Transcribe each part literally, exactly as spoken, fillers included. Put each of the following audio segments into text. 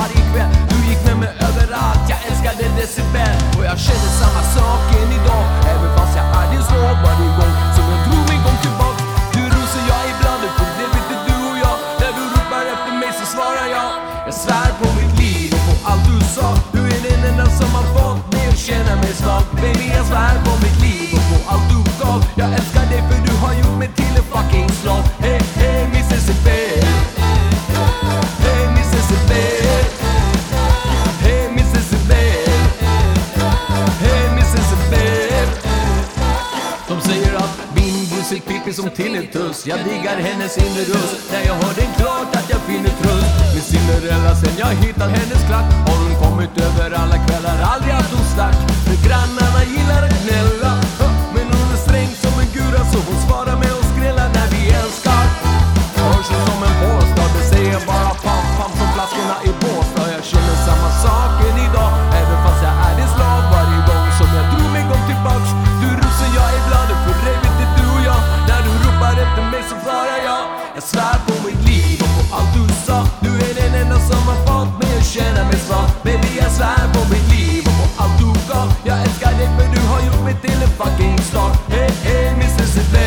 varje kväll. Du gick med mig överallt, jag älskade decibel. Och jag känner samma sak än idag, även fast jag är din slav varje gång som jag drog min gång tillbaks. Du rosar jag ibland, för det vet du och jag. När du ropar efter mig så svarar jag. Jag svär på mitt liv och på allt du sa. Du är den enda som har fått mig att känna mig svag. Baby, jag svär på mitt liv och på allt du gav. Jag älskar dig för du har gjort mig till en fucking slav. Hey, hey, Mississippi. Hey, Mississippi. Hey, Mississippi. Hey, Mississippi. De säger att min musik pipi som tinnitus. Jag diggar hennes inre röst. När jag hör den klart att jag finner tröst. Med Cinderella sen jag hittar hennes klack. Har hon kommit över alla kvällar, aldrig att hon stack. För grannarna gillar att gnälla, men hon är sträng som en gura, så hon svarar med att skrälla när vi älskar. Hörs hon som en båstad, det säger bara pam pam som flaskorna i Båstad. Jag känner samma sak än idag, även fast jag är din slav varje gång som jag drog mig gång tillbaks. Du rosar jag ibland, för det vet det du och jag. När du ropar efter mig så svarar jag. Jag svär på mitt liv och på allt du sa. Du är den enda som har fått mig att känna mig svag. Baby, jag svär på mitt liv och på allt du gav. Jag älskar dig för du har gjort mig till en fucking star. Hey, hey, Mississippi.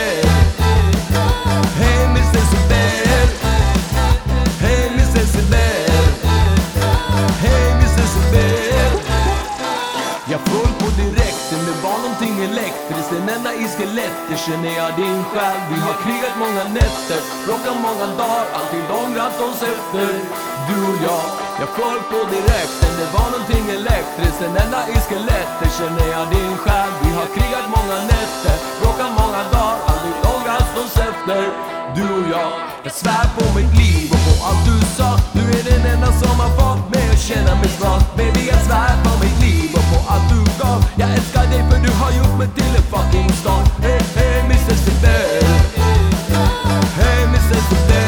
Hey, Mississippi. Hey, Mississippi. Hey, Mississippi. Jag föll på direkten, det var någonting elektriskt. Den enda i skelettet känner jag din själ. Vi har krigat många nätter, rockat många dagar, alltid ångrat oss efter. Du och jag, jag föll på direkten, det var någonting elektriskt. Den enda i skelettet känner jag din själ. Vi har krigat många nätter, rockat många dagar, alltid ångrat oss efter. Du och jag, jag svär på mitt liv och på allt du sa. Du är den enda som har fått mig att känna mig svag. Baby, jag svär på mitt liv och på allt du gav. Jag älskar dig för du har gjort mig till en fucking star. Hey, hey, Mississippi. Hey, Mississippi.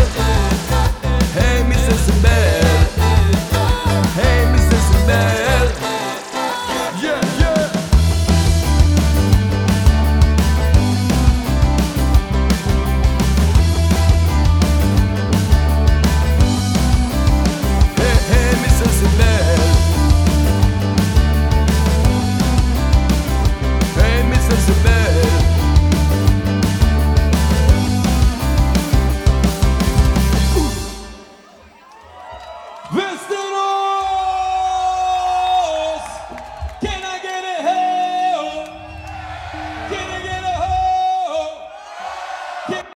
Hey, Mississippi. Hey, Mississippi. Yeah, yeah. Hey, hey, Mississippi. Hey, Mississippi.